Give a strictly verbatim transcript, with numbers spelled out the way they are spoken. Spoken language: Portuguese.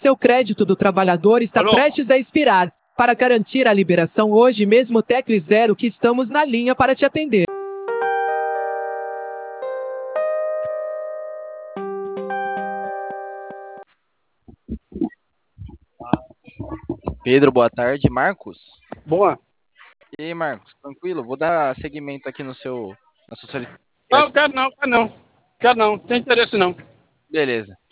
Seu crédito do trabalhador está Alô? prestes a expirar. Para garantir a liberação hoje mesmo, tecle zero que estamos na linha para te atender. Pedro, boa tarde. Marcos? Boa. E aí, Marcos, tranquilo? Vou dar seguimento aqui no seu, na sua solicitação. Não, quero não, quero não. Quero não, não tem interesse não. Beleza.